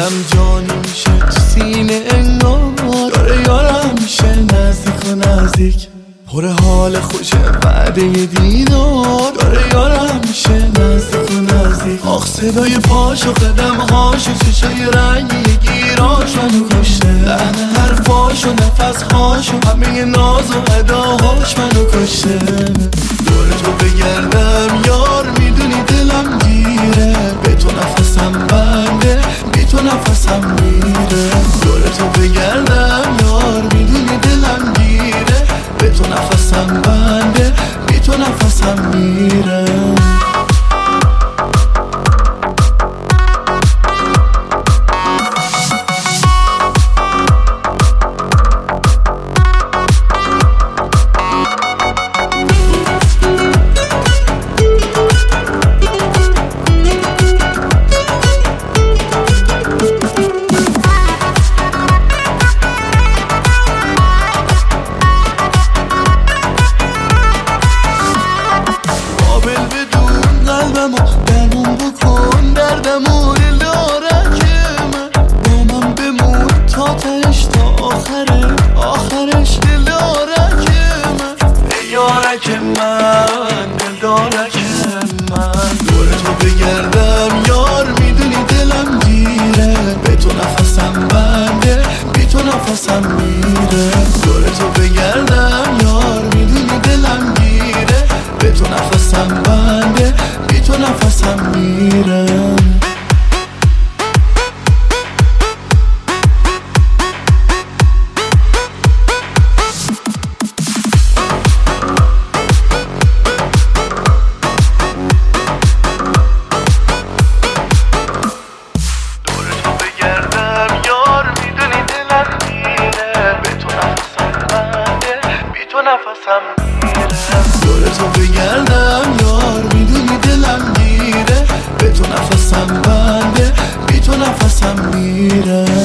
دلم جانی میشه تو سینه انگار داره یارم میشه نزدیک و نزدیک پر حال خوشه بعد یه دیدار داره یارم میشه نزدیک و نزدیک آخ صدای پاش و قدمهاش و چشای رنگی گیراش منو کشته لحن حرفاش و نفسهاش و همه ناز و اداهاش منو کشته دور تو بگردم یار میدونی دلم گیره به تو نفسم بنده بی تو نفسم میره دور تو بگردم یار میدونی دلم گیره به تو نفسم بنده بی تو نفسم میره درمون بکن دردمو دل دارکه من با من بمون تا تهش تا آخرش دل دارکه من ای یارک من دل دارکه من دور تو بگردم یار میدونی دلم گیره به تو نفسم بنده بی تو نفسم میره دور تو بگردم یار میدونی دلم گیره به تو نفسم بنده بی تو نفسم میره دور تو بگردم یار میدونی دلم گیره به تو نفسم بنده بی تو نفسم میره